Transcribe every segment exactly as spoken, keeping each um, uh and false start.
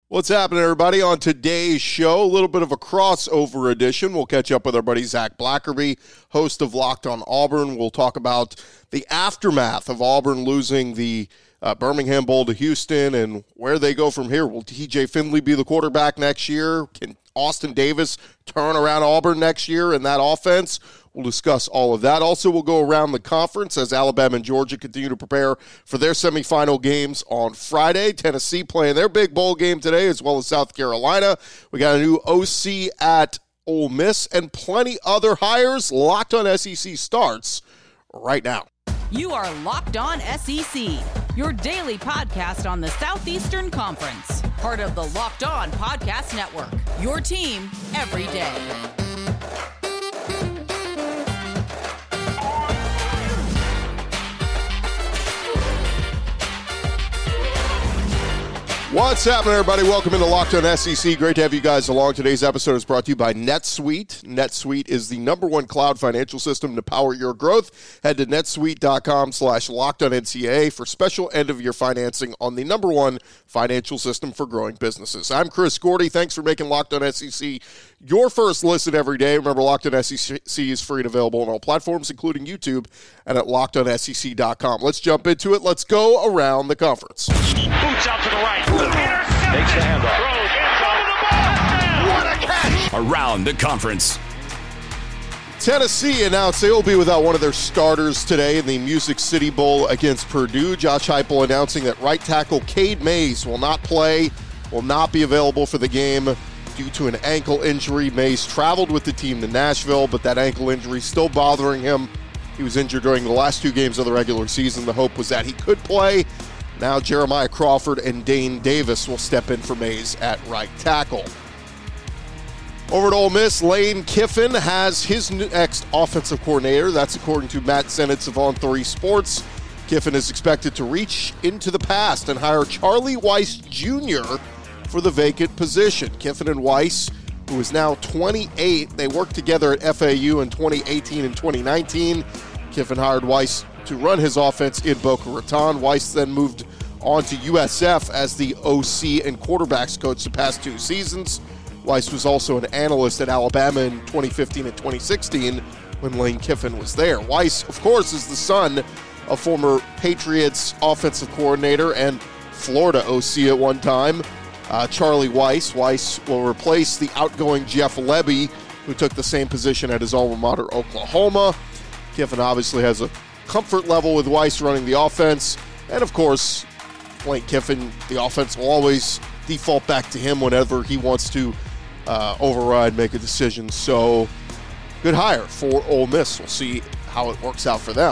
What's happening, everybody? On today's show, a little bit of a crossover edition. We'll catch up with our buddy Zach Blackerby, host of Locked on Auburn. We'll talk about the aftermath of Auburn losing the uh, Birmingham Bowl to Houston and where they go from here. Will T J Finley be the quarterback next year? Can Austin Davis turn around Auburn next year in that offense? We'll discuss all of that. Also, we'll go around the conference as Alabama and Georgia continue to prepare for their semifinal games on Friday. Tennessee playing their big bowl game today, as well as South Carolina. We got a new O C at Ole Miss and plenty other hires. Locked on S E C starts right now. You are Locked on S E C, your daily podcast on the Southeastern Conference. Part of the Locked On Podcast Network, your team every day. What's happening, everybody? Welcome into Locked on S E C. Great to have you guys along. Today's episode is brought to you by NetSuite. NetSuite is the number one cloud financial system to power your growth. Head to netsuite.com slash locked on NCAA for special end-of-year financing on the number one financial system for growing businesses. I'm Chris Gordy. Thanks for making Locked on S E C your first listen every day. Remember, Locked on S E C is free and available on all platforms, including YouTube, and at locked on S E C dot com. Let's jump into it. Let's go around the conference. Boots out to the right. Intercepted. Takes the handoff. Throws in front of the ball. What a catch. Around the conference. Tennessee announced they will be without one of their starters today in the Music City Bowl against Purdue. Josh Heupel announcing that right tackle Cade Mays will not play, will not be available for the game due to an ankle injury. Mays traveled with the team to Nashville, but that ankle injury still bothering him. He was injured during the last two games of the regular season. The hope was that he could play. Now Jeremiah Crawford and Dane Davis will step in for Mays at right tackle. Over at Ole Miss, Lane Kiffin has his next offensive coordinator. That's according to Matt Zenitz of On three Sports. Kiffin is expected to reach into the past and hire Charlie Weiss Junior for the vacant position. Kiffin and Weiss, who is now twenty-eight, they worked together at F A U in twenty eighteen and twenty nineteen. Kiffin hired Weiss to run his offense in Boca Raton. Weiss then moved on to U S F as the O C and quarterbacks coach the past two seasons. Weiss was also an analyst at Alabama in twenty fifteen and twenty sixteen when Lane Kiffin was there. Weiss, of course, is the son of former Patriots offensive coordinator and Florida O C at one time, uh, Charlie Weiss. Weiss will replace the outgoing Jeff Lebby, who took the same position at his alma mater, Oklahoma. Kiffin obviously has a comfort level with Weiss running the offense. And, of course, Lane Kiffin, the offense will always default back to him whenever he wants to uh, override, make a decision. So, good hire for Ole Miss. We'll see how it works out for them.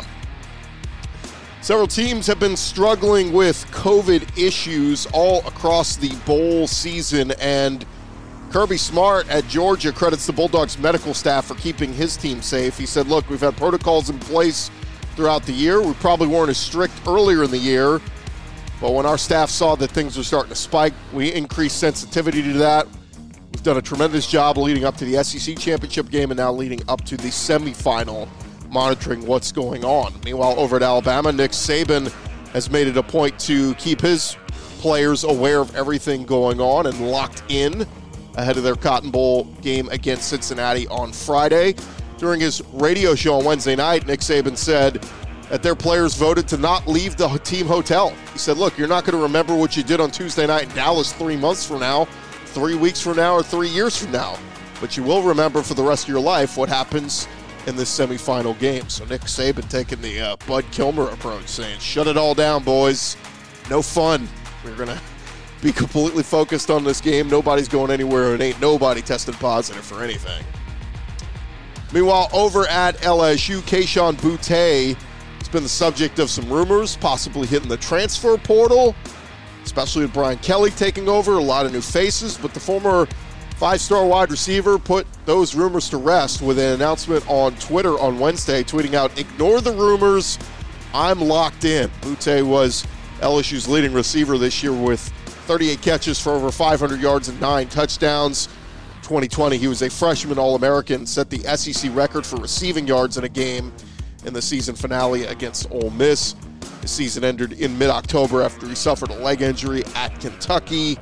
Several teams have been struggling with COVID issues all across the bowl season, and Kirby Smart at Georgia credits the Bulldogs medical staff for keeping his team safe. He said, look, we've had protocols in place throughout the year. We probably weren't as strict earlier in the year, but when our staff saw that things were starting to spike, we increased sensitivity to that. We've done a tremendous job leading up to the S E C championship game and now leading up to the semifinal, monitoring what's going on. Meanwhile, over at Alabama, Nick Saban has made it a point to keep his players aware of everything going on and locked in ahead of their Cotton Bowl game against Cincinnati on Friday. During his radio show on Wednesday night, Nick Saban said that their players voted to not leave the team hotel. He said, look, you're not going to remember what you did on Tuesday night in Dallas three months from now, three weeks from now, or three years from now. But you will remember for the rest of your life what happens in this semifinal game. So Nick Saban taking the uh, Bud Kilmer approach, saying, shut it all down, boys. No fun. We're going to be completely focused on this game. Nobody's going anywhere, and ain't nobody tested positive for anything. Meanwhile, over at L S U, Kayshon Boutte has been the subject of some rumors, possibly hitting the transfer portal, especially with Brian Kelly taking over. A lot of new faces, but the former five-star wide receiver put those rumors to rest with an announcement on Twitter on Wednesday, tweeting out, ignore the rumors, I'm locked in. Boutte was L S U's leading receiver this year with thirty-eight catches for over five hundred yards and nine touchdowns. twenty twenty, he was a freshman All-American, set the S E C record for receiving yards in a game in the season finale against Ole Miss. His season ended in mid-October after he suffered a leg injury at Kentucky.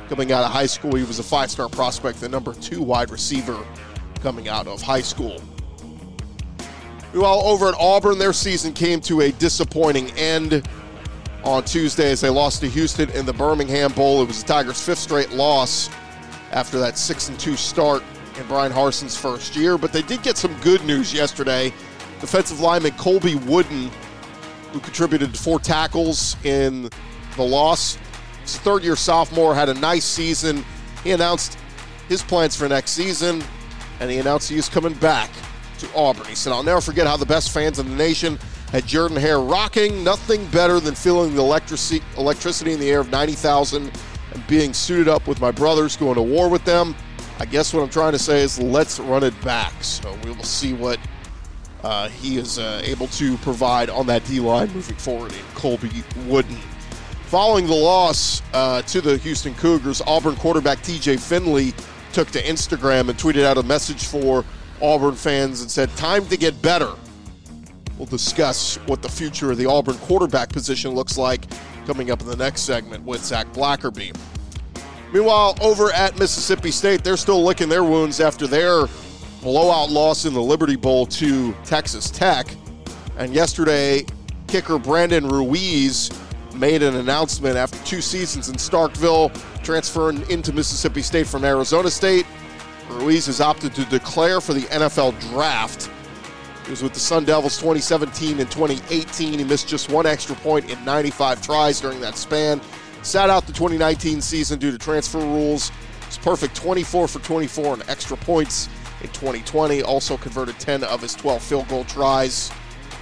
coming out of high school. He was a five-star prospect, the number two wide receiver coming out of high school. Meanwhile, over at Auburn, their season came to a disappointing end on Tuesday as they lost to Houston in the Birmingham Bowl. It was the Tigers' fifth straight loss after that six and two start in Brian Harsin's first year. But they did get some good news yesterday. Defensive lineman Colby Wooden, who contributed to four tackles in the loss, his third-year sophomore, had a nice season. He announced his plans for next season, and he announced he is coming back to Auburn. He said, "I'll never forget how the best fans in the nation had Jordan Hare rocking. Nothing better than feeling the electrici- electricity in the air of ninety thousand and being suited up with my brothers, going to war with them. I guess what I'm trying to say is let's run it back." So we will see what uh, he is uh, able to provide on that D-line moving forward in Colby Wooden. Following the loss uh, to the Houston Cougars, Auburn quarterback T J Finley took to Instagram and tweeted out a message for Auburn fans and said, "Time to get better." We'll discuss what the future of the Auburn quarterback position looks like coming up in the next segment with Zach Blackerby. Meanwhile, over at Mississippi State, they're still licking their wounds after their blowout loss in the Liberty Bowl to Texas Tech. And yesterday, kicker Brandon Ruiz made an announcement after two seasons in Starkville, transferring into Mississippi State from Arizona State. Ruiz has opted to declare for the N F L draft. He was with the Sun Devils twenty seventeen and twenty eighteen. He missed just one extra point in ninety-five tries during that span. Sat out the twenty nineteen season due to transfer rules. He's perfect twenty-four for twenty-four on extra points in twenty twenty. Also converted ten of his twelve field goal tries.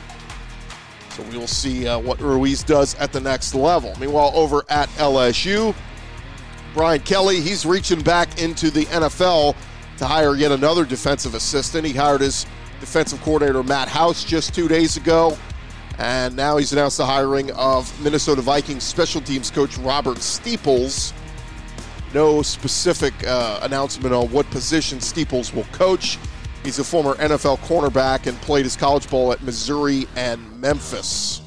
So we will see uh, what Ruiz does at the next level. Meanwhile, over at L S U, Brian Kelly, he's reaching back into the N F L to hire yet another defensive assistant. He hired his defensive coordinator Matt House just two days ago, and now he's announced the hiring of Minnesota Vikings special teams coach Robert Steeples. No specific uh, announcement on what position Steeples will coach. He's a former N F L cornerback and played his college ball at Missouri and Memphis.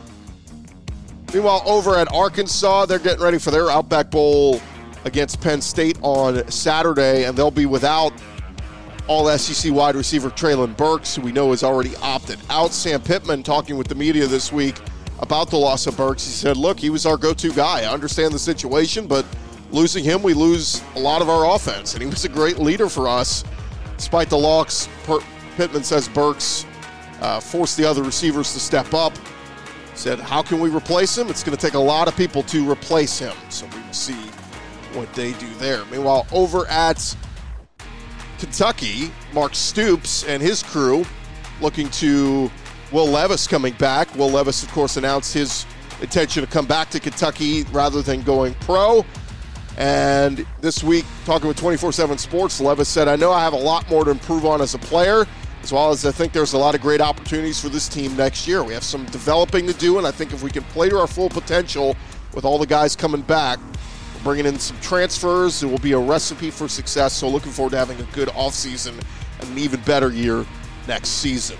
Meanwhile, over at Arkansas, they're getting ready for their Outback Bowl against Penn State on Saturday, and they'll be without all S E C wide receiver Treylon Burks, who we know has already opted out. Sam Pittman talking with the media this week about the loss of Burks. He said, "Look, he was our go-to guy. I understand the situation, but losing him, we lose a lot of our offense, and he was a great leader for us." Despite the loss, Pittman says Burks uh, forced the other receivers to step up. He said, "How can we replace him? It's going to take a lot of people to replace him." So we will see what they do there. Meanwhile, over at Kentucky, Mark Stoops and his crew looking to Will Levis coming back. Will Levis, of course, announced his intention to come back to Kentucky rather than going pro. And this week, talking with twenty-four seven Sports, Levis said, "I know I have a lot more to improve on as a player, as well as I think there's a lot of great opportunities for this team next year. We have some developing to do, and I think if we can play to our full potential with all the guys coming back, we're bringing in some transfers, it will be a recipe for success. So looking forward to having a good offseason and an even better year next season."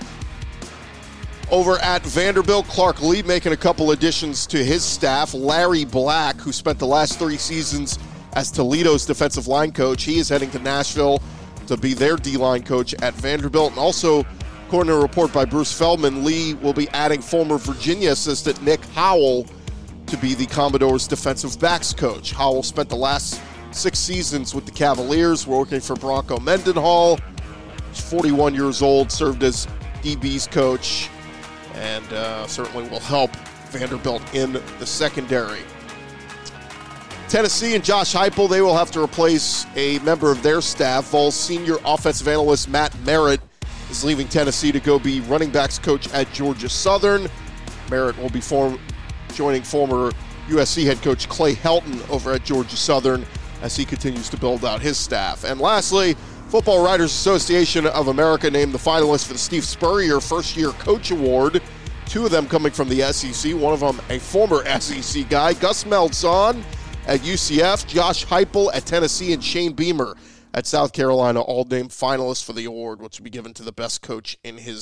Over at Vanderbilt, Clark Lee making a couple additions to his staff. Larry Black, who spent the last three seasons as Toledo's defensive line coach, he is heading to Nashville to be their D-line coach at Vanderbilt. And also, according to a report by Bruce Feldman, Lee will be adding former Virginia assistant Nick Howell to be the Commodores' defensive backs coach. Howell spent the last six seasons with the Cavaliers, working for Bronco Mendenhall. He's forty-one years old, served as D B's coach, and uh, certainly will help Vanderbilt in the secondary. Tennessee and Josh Heupel, they will have to replace a member of their staff. Vols senior offensive analyst Matt Merritt is leaving Tennessee to go be running backs coach at Georgia Southern. Merritt will be form, joining former U S C head coach Clay Helton over at Georgia Southern as he continues to build out his staff. And lastly, Football Writers Association of America named the finalists for the Steve Spurrier First Year Coach Award. Two of them coming from the S E C, one of them a former S E C guy, Gus Malzahn at U C F, Josh Heupel at Tennessee, and Shane Beamer at South Carolina, all named finalists for the award, which will be given to the best coach in his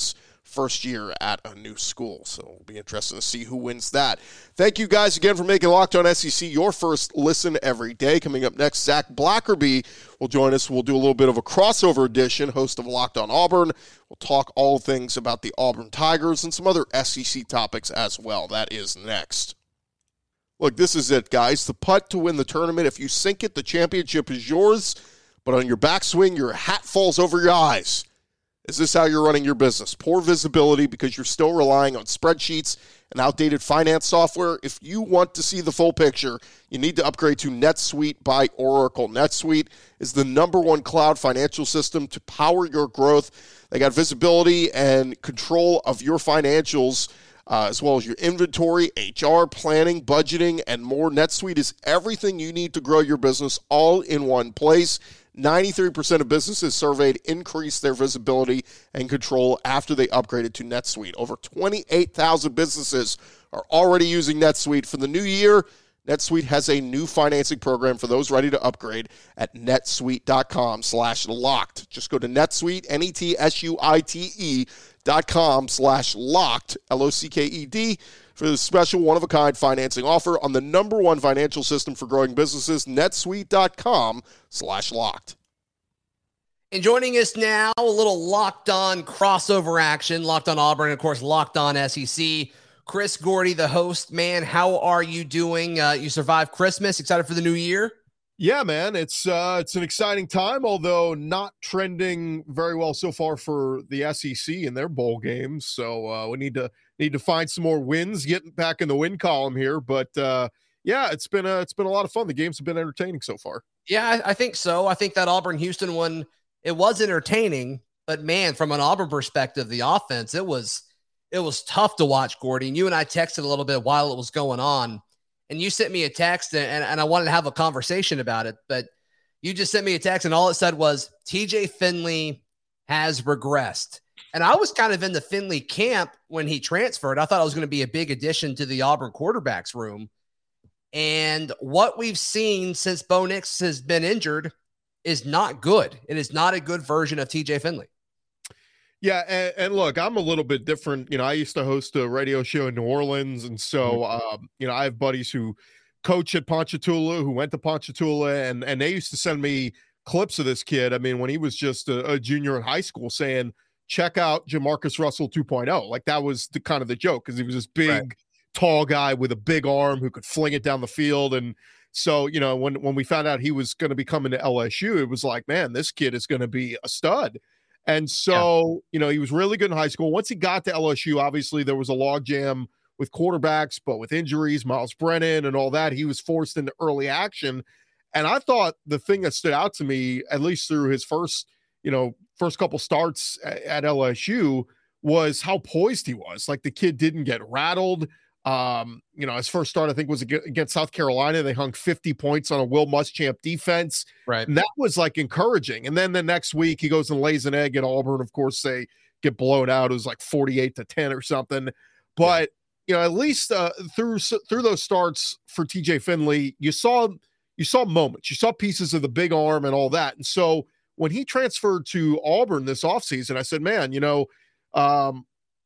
first year at a new school. So it'll be interesting to see who wins that. Thank you guys again for making Locked On S E C your first listen every day. Coming up next, Zach Blackerby will join us. We'll do a little bit of a crossover edition, host of Locked On Auburn. We'll talk all things about the Auburn Tigers and some other S E C topics as well. That is next. Look, this is it, guys. The putt to win the tournament. If you sink it, the championship is yours. But on your backswing, your hat falls over your eyes. Is this how you're running your business? Poor visibility because you're still relying on spreadsheets and outdated finance software? If you want to see the full picture, you need to upgrade to NetSuite by Oracle. NetSuite is the number one cloud financial system to power your growth. They got visibility and control of your financials, uh, as well as your inventory, H R, planning, budgeting, and more. NetSuite is everything you need to grow your business all in one place. ninety-three percent of businesses surveyed increased their visibility and control after they upgraded to NetSuite. Over twenty-eight thousand businesses are already using NetSuite. For the new year, NetSuite has a new financing program for those ready to upgrade at netsuite.com slash locked. Just go to NetSuite, N E T S U I T E dot com slash locked, L O C K E D, for the special one-of-a-kind financing offer on the number one financial system for growing businesses, netsuite.com slash locked. And joining us now, a little Locked On crossover action, Locked On Auburn, and of course, Locked On S E C. Chris Gordy, the host. Man, how are you doing? Uh, you survived Christmas. Excited for the new year? Yeah, man, it's uh, it's an exciting time, although not trending very well so far for the S E C in their bowl games. So uh, we need to need to find some more wins, getting back in the win column here. But uh, yeah, it's been a, it's been a lot of fun. The games have been entertaining so far. Yeah, I, I think so. I think that Auburn-Houston one, it was entertaining, but man, from an Auburn perspective, the offense, it was it was tough to watch, Gordy. And you and I texted a little bit while it was going on. And you sent me a text, and, and I wanted to have a conversation about it, but you just sent me a text, and all it said was, T J Finley has regressed. And I was kind of in the Finley camp when he transferred. I thought it was going to be a big addition to the Auburn quarterbacks room. And what we've seen since Bo Nix has been injured is not good. It is not a good version of T J Finley. Yeah, and, and look, I'm a little bit different. You know, I used to host a radio show in New Orleans, and so, um, you know, I have buddies who coach at Ponchatoula, who went to Ponchatoula, and and they used to send me clips of this kid. I mean, when he was just a, a junior in high school, saying, check out Jamarcus Russell two point oh. Like, that was the kind of the joke, because he was this big, right, tall guy with a big arm who could fling it down the field. And so, you know, when, when we found out he was going to be coming to L S U, it was like, man, this kid is going to be a stud. And so, yeah, you know, he was really good in high school. Once he got to L S U, obviously there was a logjam with quarterbacks, but with injuries, Miles Brennan and all that, he was forced into early action. And I thought the thing that stood out to me, at least through his first, you know, first couple starts at, at L S U, was how poised he was. Like, the kid didn't get rattled. Um, you know, his first start, I think, was against South Carolina. They hung fifty points on a Will Muschamp defense. Right. And that was, like, encouraging. And then the next week he goes and lays an egg at Auburn. Of course, they get blown out. It was like forty-eight to ten or something. But, yeah, you know, at least uh, through through those starts for T J Finley, you saw you saw moments. You saw pieces of the big arm and all that. And so when he transferred to Auburn this offseason, I said, man, you know, um,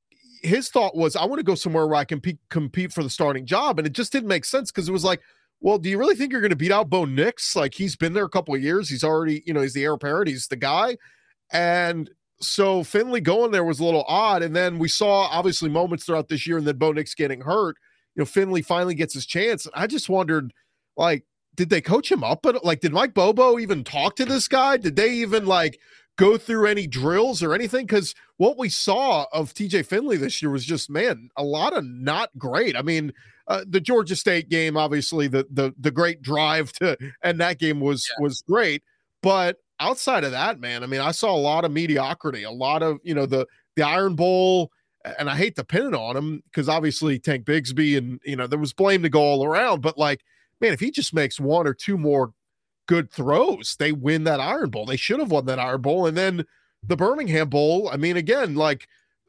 his thought was, I want to go somewhere where I can pe- compete for the starting job. And it just didn't make sense, because it was like, well, do you really think you're going to beat out Bo Nix? Like, he's been there a couple of years. He's already, you know, he's the heir apparent. He's the guy. And so Finley going there was a little odd. And then we saw, obviously, moments throughout this year, and then Bo Nix getting hurt. You know, Finley finally gets his chance. I just wondered, like, did they coach him up? But like, did Mike Bobo even talk to this guy? Did they even, like, go through any drills or anything? Because what we saw of T J Finley this year was just, man, a lot of not great. I mean, uh, the Georgia State game, obviously, the the the great drive to and that game was yeah. was great. But outside of that, man, I mean, I saw a lot of mediocrity, a lot of, you know, the the Iron Bowl, and I hate to pin it on him, because obviously Tank Bigsby, and, you know, there was blame to go all around. But, like, man, if he just makes one or two more good throws, they win that Iron Bowl. They should have won that Iron Bowl. And then the Birmingham Bowl, I mean, again, like,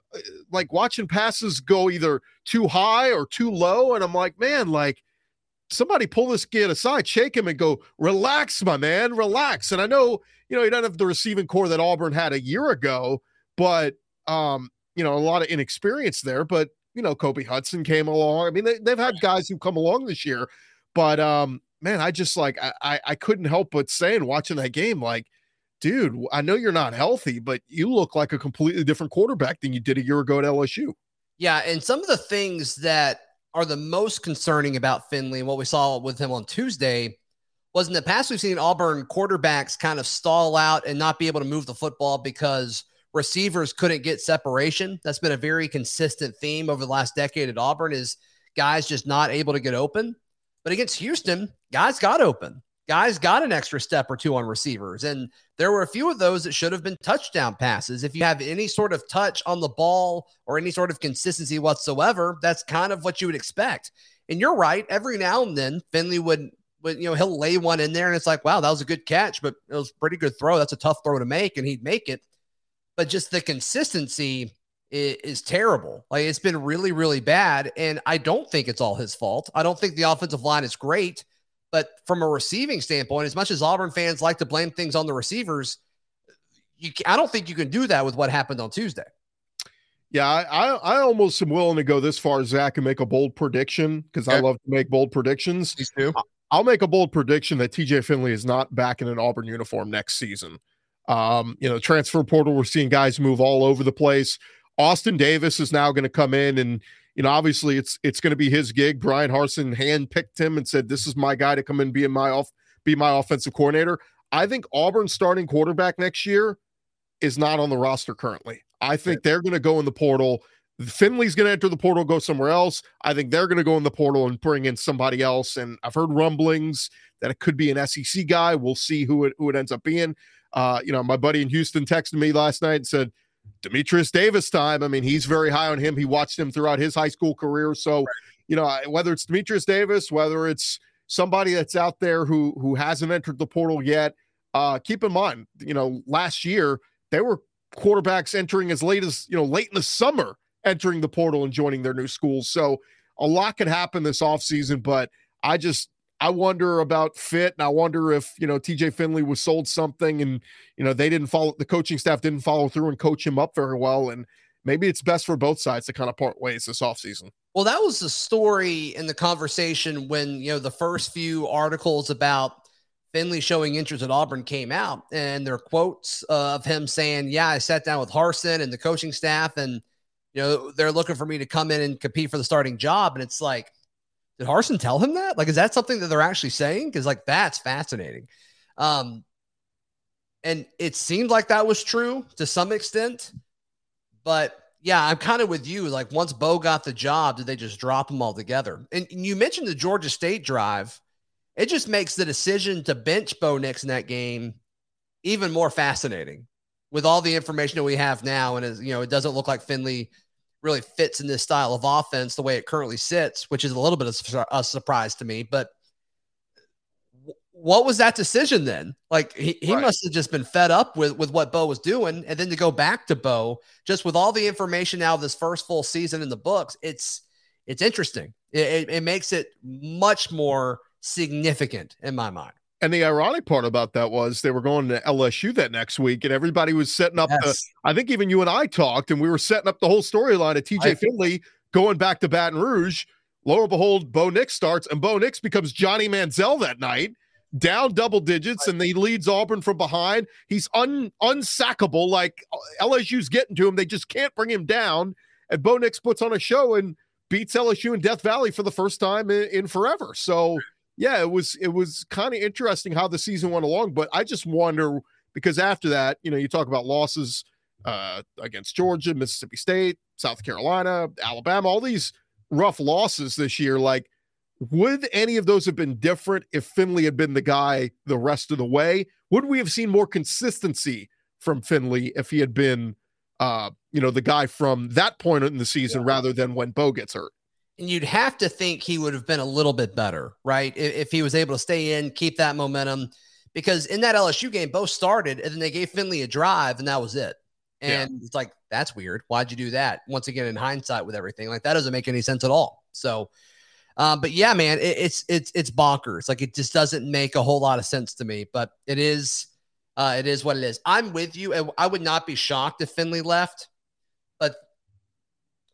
like watching passes go either too high or too low. And I'm like, man, like, somebody pull this kid aside, shake him and go, relax, my man, relax. And I know, you know, he doesn't have the receiving core that Auburn had a year ago, but, um, you know, a lot of inexperience there, but, you know, Kobe Hudson came along. I mean, they, they've had guys who come along this year, but, um, man, I just like, I, I, I couldn't help but saying, watching that game, like, dude, I know you're not healthy, but you look like a completely different quarterback than you did a year ago at L S U. Yeah. And some of the things that are the most concerning about Finley and what we saw with him on Tuesday was in the past, we've seen Auburn quarterbacks kind of stall out and not be able to move the football because receivers couldn't get separation. That's been a very consistent theme over the last decade at Auburn, is guys just not able to get open. But against Houston, guys got open. Guys got an extra step or two on receivers. And there were a few of those that should have been touchdown passes. If you have any sort of touch on the ball or any sort of consistency whatsoever, that's kind of what you would expect. And you're right. Every now and then, Finley would, would, you know, he'll lay one in there and it's like, wow, that was a good catch, but it was a pretty good throw. That's a tough throw to make, and he'd make it. But just the consistency is, is terrible. Like, it's been really, really bad. And I don't think it's all his fault. I don't think the offensive line is great. But from a receiving standpoint, as much as Auburn fans like to blame things on the receivers, you, I don't think you can do that with what happened on Tuesday. Yeah, I, I, I almost am willing to go this far, Zach, and make a bold prediction, because okay. I love to make bold predictions. Please do. I'll make a bold prediction that T J Finley is not back in an Auburn uniform next season. Um, you know, transfer portal, we're seeing guys move all over the place. Austin Davis is now going to come in, and you know, obviously it's it's going to be his gig. Brian Harsin handpicked him and said, "This is my guy to come in and be in my off be my offensive coordinator." I think Auburn's starting quarterback next year is not on the roster currently. I think right. they're going to go in the portal. Finley's going to enter the portal, go somewhere else. I think they're going to go in the portal and bring in somebody else. And I've heard rumblings that it could be an S E C guy. We'll see who it who it ends up being. Uh, you know, my buddy in Houston texted me last night and said, Demetrius Davis time. I mean, he's very high on him. He watched him throughout his high school career. So, right. you know, whether it's Demetrius Davis, whether it's somebody that's out there who who hasn't entered the portal yet, uh, keep in mind, you know, last year there were quarterbacks entering as late as, you know, late in the summer, entering the portal and joining their new schools. So a lot could happen this offseason, but I just, I wonder about fit. And I wonder if, you know, T J Finley was sold something and, you know, they didn't follow, the coaching staff didn't follow through and coach him up very well. And maybe it's best for both sides to kind of part ways this offseason. Well, that was the story in the conversation when, you know, the first few articles about Finley showing interest at Auburn came out, and there are quotes uh, of him saying, yeah, I sat down with Harsin and the coaching staff, and, you know, they're looking for me to come in and compete for the starting job. And it's like, did Harsin tell him that? Like, is that something that they're actually saying? Because, like, that's fascinating. Um, and it seemed like that was true to some extent. But, yeah, I'm kind of with you. Like, once Bo got the job, did they just drop him altogether? And, and you mentioned the Georgia State drive. It just makes the decision to bench Bo Nix in that game even more fascinating with all the information that we have now. And, as you know, it doesn't look like Finley really fits in this style of offense the way it currently sits, which is a little bit of a surprise to me. But what was that decision then? Like, he, he right. must have just been fed up with, with what Bo was doing. And then to go back to Bo, just with all the information now of this first full season in the books, it's, it's interesting. It, it, it makes it much more significant in my mind. And the ironic part about that was they were going to L S U that next week, and everybody was setting up. Yes. The, I think even you and I talked, and we were setting up the whole storyline of T J I Finley going back to Baton Rouge. Lo and behold, Bo Nix starts, and Bo Nix becomes Johnny Manziel that night, down double digits, and he leads Auburn from behind. He's un, unsackable. Like, L S U's getting to him. They just can't bring him down. And Bo Nix puts on a show and beats L S U in Death Valley for the first time in, in forever. So, yeah, it was it was kind of interesting how the season went along, but I just wonder, because after that, you know, you talk about losses uh, against Georgia, Mississippi State, South Carolina, Alabama, all these rough losses this year. Like, would any of those have been different if Finley had been the guy the rest of the way? Would we have seen more consistency from Finley if he had been, uh, you know, the guy from that point in the season yeah. rather than when Bo gets hurt? And you'd have to think he would have been a little bit better, right? If, if he was able to stay in, keep that momentum, because in that L S U game, Bo started and then they gave Finley a drive and that was it. And yeah. it's like, that's weird. Why'd you do that? Once again, in hindsight with everything, like, that doesn't make any sense at all. So, um, but yeah, man, it, it's, it's, it's bonkers. Like, it just doesn't make a whole lot of sense to me, but it is, uh, it is what it is. I'm with you. And I would not be shocked if Finley left, but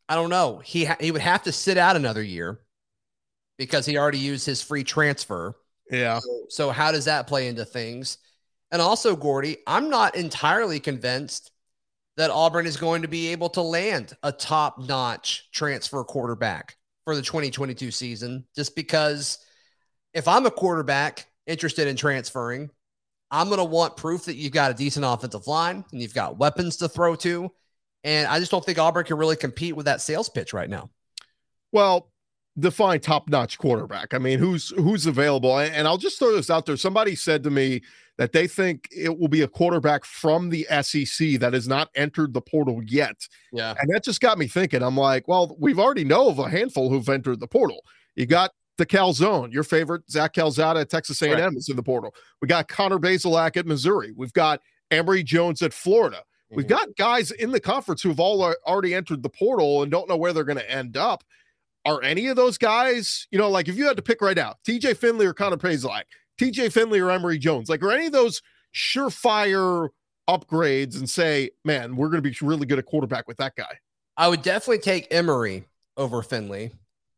I don't know. He ha- he would have to sit out another year because he already used his free transfer. Yeah. So, so how does that play into things? And also, Gordy, I'm not entirely convinced that Auburn is going to be able to land a top-notch transfer quarterback for the twenty twenty-two season, just because if I'm a quarterback interested in transferring, I'm going to want proof that you've got a decent offensive line and you've got weapons to throw to. And I just don't think Auburn can really compete with that sales pitch right now. Well, define top-notch quarterback. I mean, who's who's available? And I'll just throw this out there. Somebody said to me that they think it will be a quarterback from the S E C that has not entered the portal yet. Yeah. And that just got me thinking. I'm like, well, we've already know of a handful who've entered the portal. You got the Calzone, your favorite, Zach Calzada at Texas A and M right. is in the portal. We got Connor Bazelak at Missouri. We've got Emory Jones at Florida. Mm-hmm. We've got guys in the conference who've all already entered the portal and don't know where they're going to end up. Are any of those guys, you know, like if you had to pick right now, T J Finley or Connor Bazelak, T J Finley or Emory Jones, like are any of those surefire upgrades and say, man, we're going to be really good at quarterback with that guy? I would definitely take Emory over Finley.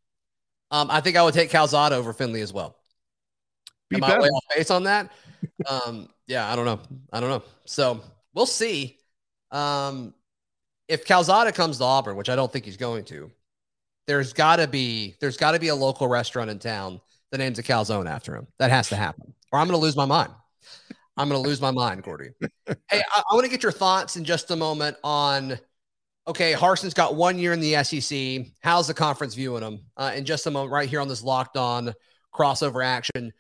Um, I think I would take Calzada over Finley as well. Be Am better. I way off base on that? um, yeah, I don't know. I don't know. So we'll see. Um, if Calzada comes to Auburn, which I don't think he's going to, there's got to be there's got to be a local restaurant in town that names a calzone after him. That has to happen, or I'm going to lose my mind. I'm going to lose my mind, Gordy. Hey, I, I want to get your thoughts in just a moment on. Okay, Harsin's got one year in the S E C. How's the conference viewing him? Uh, in just a moment, right here on this Locked On crossover action.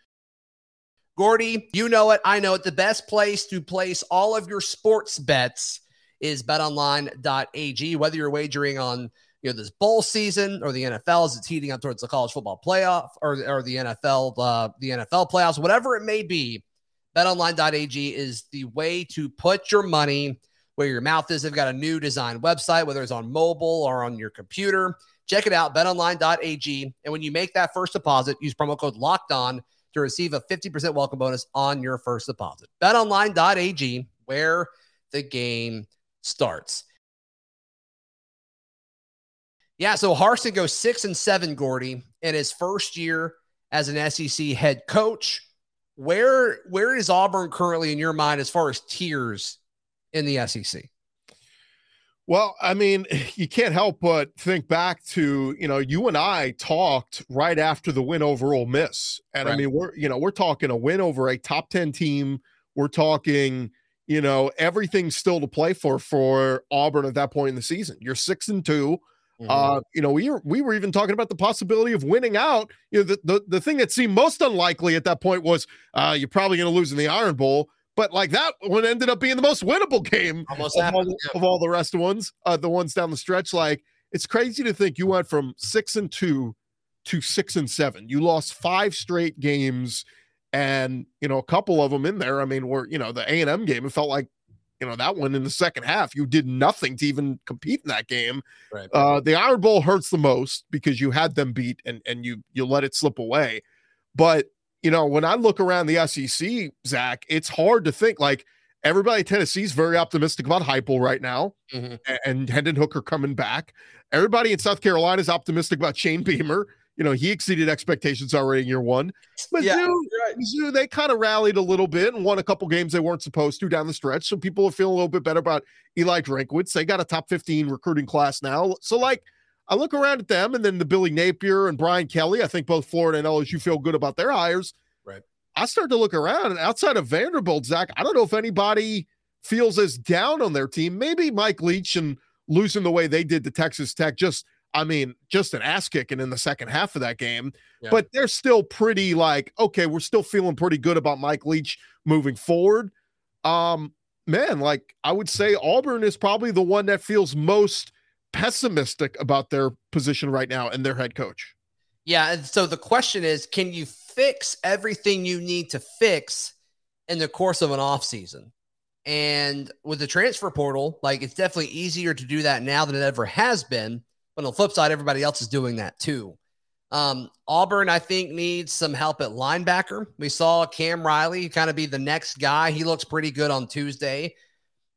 Gordy, you know it. I know it. The best place to place all of your sports bets is bet online dot a g. Whether you're wagering on you know this bowl season or the N F L as it's heating up towards the college football playoff or, or the N F L, uh, the N F L playoffs, whatever it may be, bet online dot a g is the way to put your money where your mouth is. They've got a new design website, whether it's on mobile or on your computer. Check it out, bet online dot a g. And when you make that first deposit, use promo code LOCKEDON to receive a fifty percent welcome bonus on your first deposit. bet online dot a g, where the game starts. Yeah, so Harsin goes six and seven, Gordy, in his first year as an S E C head coach. Where where is Auburn currently in your mind as far as tiers in the S E C? Well, I mean, you can't help but think back to, you know, you and I talked right after the win over Ole Miss. And right. I mean, we're, you know, we're talking a win over a top ten team. We're talking, you know, everything's still to play for, for Auburn at that point in the season. You're six and two. Mm-hmm. Uh, you know, we were, we were even talking about the possibility of winning out. You know, the, the, the thing that seemed most unlikely at that point was uh, you're probably going to lose in the Iron Bowl. But like that one ended up being the most winnable game Almost of, all, of all the rest of ones, uh, the ones down the stretch. Like it's crazy to think you went from six and two to six and seven. You lost five straight games, and you know a couple of them in there. I mean, were you know the A and M game? It felt like you know that one in the second half. You did nothing to even compete in that game. Right. Uh, the Iron Bowl hurts the most because you had them beat and and you you let it slip away, but. You know, when I look around the S E C, Zach, it's hard to think like everybody at Tennessee is very optimistic about Heupel right now, mm-hmm. and Hendon Hooker coming back. Everybody in South Carolina is optimistic about Shane Beamer. You know, he exceeded expectations already in year one. Mizzou, yeah, right. Mizzou they kind of rallied a little bit and won a couple games they weren't supposed to down the stretch. So people are feeling a little bit better about Eli Drinkwitz. They got a top fifteen recruiting class now. So like, I look around at them and then the Billy Napier and Brian Kelly. I think both Florida and L S U feel good about their hires. Right. I start to look around and outside of Vanderbilt, Zach, I don't know if anybody feels as down on their team. Maybe Mike Leach and losing the way they did to Texas Tech. Just, I mean, just an ass kicking in the second half of that game. Yeah. But they're still pretty like, okay, we're still feeling pretty good about Mike Leach moving forward. Um, man, like I would say Auburn is probably the one that feels most pessimistic about their position right now and their head coach. Yeah. And so the question is, can you fix everything you need to fix in the course of an off season? And with the transfer portal, like it's definitely easier to do that now than it ever has been. But on the flip side, everybody else is doing that too. Um, Auburn, I think, needs some help at linebacker. We saw Cam Riley kind of be the next guy. He looks pretty good on Tuesday.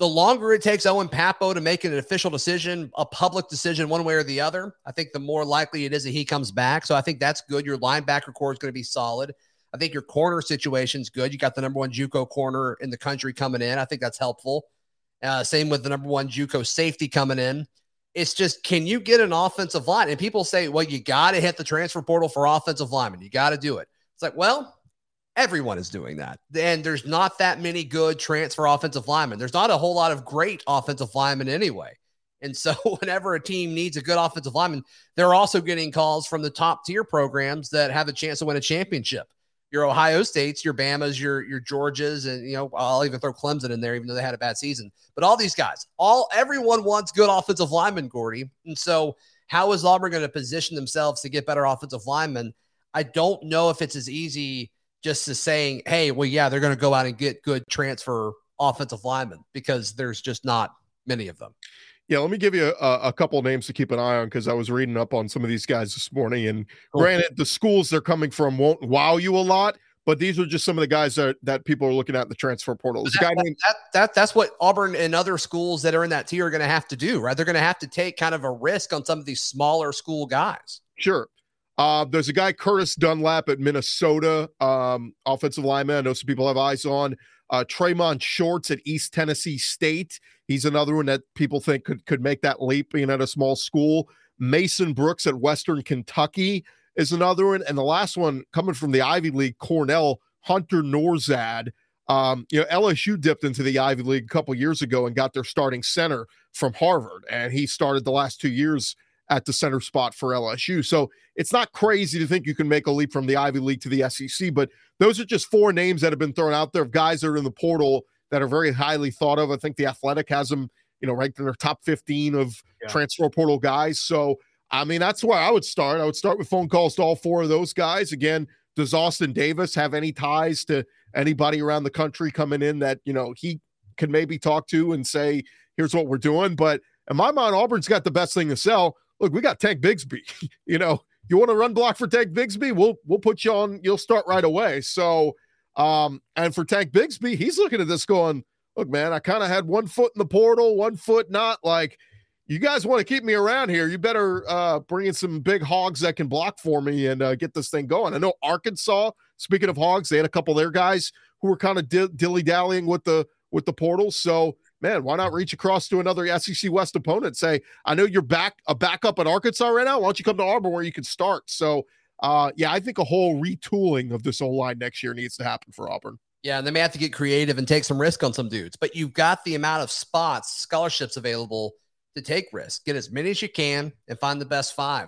the longer it takes Owen Pappoe to make an official decision, a public decision one way or the other, I think the more likely it is that he comes back. So I think that's good. Your linebacker core is going to be solid. I think your corner situation is good. You got the number one JUCO corner in the country coming in. I think that's helpful. Uh, same with the number one JUCO safety coming in. It's just, can you get an offensive line? And people say, well, you got to hit the transfer portal for offensive linemen. You got to do it. It's like, well, everyone is doing that. And there's not that many good transfer offensive linemen. There's not a whole lot of great offensive linemen anyway. And so whenever a team needs a good offensive lineman, they're also getting calls from the top tier programs that have a chance to win a championship. Your Ohio States, your Bamas, your, your Georgias, and, you know, I'll even throw Clemson in there, even though they had a bad season. But all these guys, all everyone wants good offensive linemen, Gordy. And so how is Auburn going to position themselves to get better offensive linemen? I don't know if it's as easy just as saying, hey, well, yeah, they're going to go out and get good transfer offensive linemen, because there's just not many of them. Yeah, let me give you a, a couple of names to keep an eye on, because I was reading up on some of these guys this morning. And cool. Granted, the schools they're coming from won't wow you a lot, but these are just some of the guys that, that people are looking at in the transfer portal. That, guy named- that, that, that's what Auburn and other schools that are in that tier are going to have to do, right? They're going to have to take kind of a risk on some of these smaller school guys. Sure. Uh, there's a guy, Curtis Dunlap at Minnesota, um, offensive lineman. I know some people have eyes on. Uh, Tremont Shorts at East Tennessee State. He's another one that people think could, could make that leap being at a small school. Mason Brooks at Western Kentucky is another one. And the last one coming from the Ivy League, Cornell, Hunter Norzad. Um, you know, L S U dipped into the Ivy League a couple years ago and got their starting center from Harvard. And he started the last two years at the center spot for L S U. So it's not crazy to think you can make a leap from the Ivy League to the S E C, but those are just four names that have been thrown out there of guys that are in the portal that are very highly thought of. I think the Athletic has them, you know, ranked in their top fifteen of yeah. transfer portal guys. So, I mean, that's where I would start. I would start with phone calls to all four of those guys. Again, does Austin Davis have any ties to anybody around the country coming in that, you know, he can maybe talk to and say, here's what we're doing? But in my mind, Auburn's got the best thing to sell. Look, we got Tank Bigsby. You know, you want to run block for Tank Bigsby? We'll we'll put you on. You'll start right away. So, um, and for Tank Bigsby, he's looking at this going, look, man, I kind of had one foot in the portal, one foot not. Like, you guys want to keep me around here, you better uh, bring in some big hogs that can block for me and uh, get this thing going. I know Arkansas, speaking of hogs, they had a couple of their guys who were kind of di- dilly-dallying with the with the portal. So, man, why not reach across to another S E C West opponent and say, I know you're back a backup at Arkansas right now. Why don't you come to Auburn where you can start? So, uh, yeah, I think a whole retooling of this O-line next year needs to happen for Auburn. Yeah, and they may have to get creative and take some risk on some dudes. But you've got the amount of spots, scholarships available to take risks. Get as many as you can and find the best five.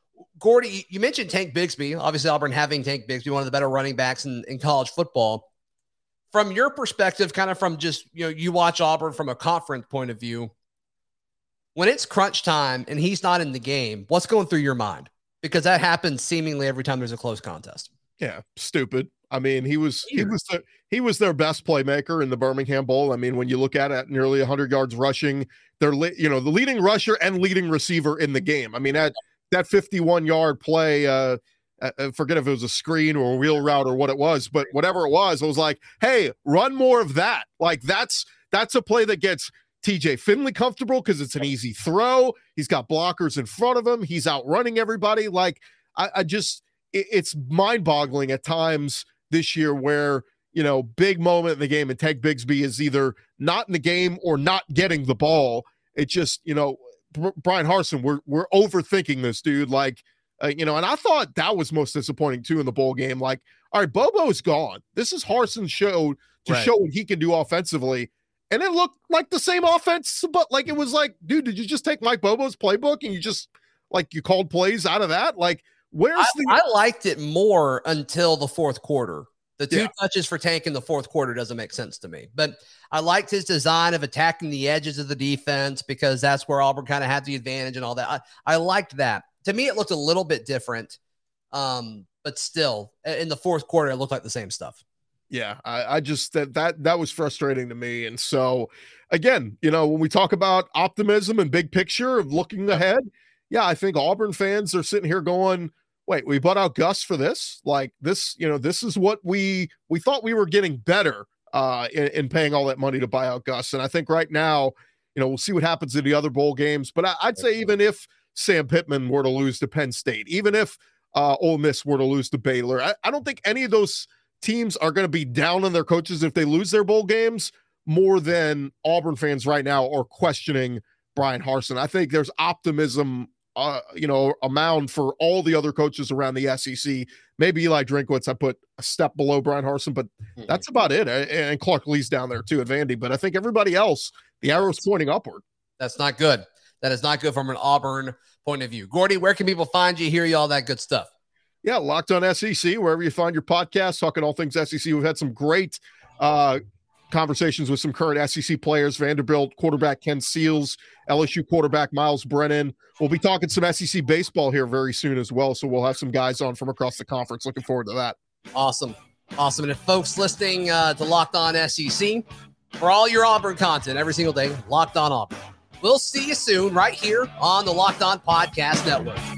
Gordy, you mentioned Tank Bigsby. Obviously, Auburn having Tank Bigsby, one of the better running backs in, in college football. From your perspective, kind of from just, you know, you watch Auburn from a conference point of view, when it's crunch time and he's not in the game, what's going through your mind? Because that happens seemingly every time there's a close contest. Yeah, stupid. I mean, he was he was the, he was their best playmaker in the Birmingham Bowl. I mean, when you look at it, nearly one hundred yards rushing, they're li- you know the leading rusher and leading receiver in the game. I mean, that that fifty-one yard play. Uh, I forget if it was a screen or a wheel route or what it was, but whatever it was, I was like, hey, run more of that. Like that's that's a play that gets T J Finley comfortable because it's an easy throw. He's got blockers in front of him. He's outrunning everybody. Like I, I just, it, it's mind-boggling at times this year where, you know, big moment in the game and Tank Bigsby is either not in the game or not getting the ball. It just, you know, Brian Harsin, we're we're overthinking this, dude. Like, Uh, you know, and I thought that was most disappointing too in the bowl game. Like, all right, Bobo's gone. This is Harsin's show to right. show what he can do offensively. And it looked like the same offense, but like, it was like, dude, did you just take Mike Bobo's playbook and you just like, you called plays out of that? Like, where's I, the, I liked it more until the fourth quarter. The two yeah. touches for Tank in the fourth quarter doesn't make sense to me, but I liked his design of attacking the edges of the defense because that's where Auburn kind of had the advantage and all that. I, I liked that. To me, it looked a little bit different, um, but still, in the fourth quarter, it looked like the same stuff. Yeah, I, I just that that that was frustrating to me. And so, again, you know, when we talk about optimism and big picture of looking ahead, yeah, I think Auburn fans are sitting here going, "Wait, we bought out Gus for this? Like this, you know, this is what we we thought we were getting better uh, in, in paying all that money to buy out Gus. And I think right now, you know, we'll see what happens in the other bowl games. But I, I'd say even if Sam Pittman were to lose to Penn State, even if uh, Ole Miss were to lose to Baylor, I, I don't think any of those teams are going to be down on their coaches if they lose their bowl games more than Auburn fans right now are questioning Brian Harsin. I think there's optimism, uh, you know, amound for all the other coaches around the S E C. Maybe Eli Drinkwitz I put a step below Brian Harsin, but that's about it. And Clark Lee's down there too at Vandy. But I think everybody else, the arrow's pointing upward. That's not good. That is not good from an Auburn point of view. Gordy, where can people find you, hear you, all that good stuff? Yeah, Locked On S E C, wherever you find your podcast, talking all things S E C. We've had some great uh, conversations with some current S E C players, Vanderbilt quarterback Ken Seals, L S U quarterback Miles Brennan. We'll be talking some S E C baseball here very soon as well, so we'll have some guys on from across the conference. Looking forward to that. Awesome. Awesome. And if folks listening uh, to Locked On S E C, for all your Auburn content every single day, Locked On Auburn. We'll see you soon right here on the Locked On Podcast Network.